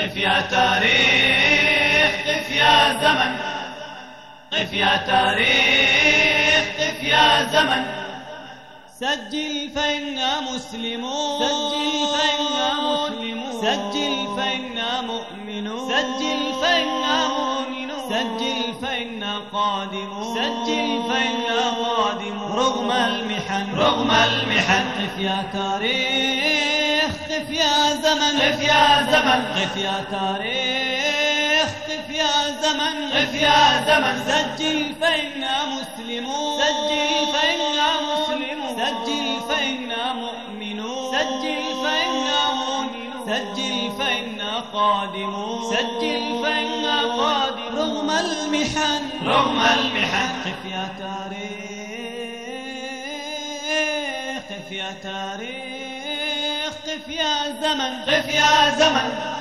قف يا تاريخ قف يا زمن، قف يا تاريخ قف يا زمن. سجل فإنا مسلمون، سجل فإنا مسلمون، سجل فإنا مؤمنون، سجل فإنا مؤمنون، سجل فإنا قادمون، سجل فإنا قادمون. رغم المحن، رغم المحن. قف يا تاريخ قف يا زمن، قف يا زمن، قف يا تاريخ قف يا زمن، قف يا زمن. سجل فإنا مسلمون، سجل فإنا مسلمون، سجل فإنا مؤمنون، سجل فإنا مؤمنون، سجل فإنا قادمون، سجل فإنا قادمون. رغم المحن، رغم المحن. قف يا تاريخ قف يا تاريخ قف يا زمن، قف يا زمن.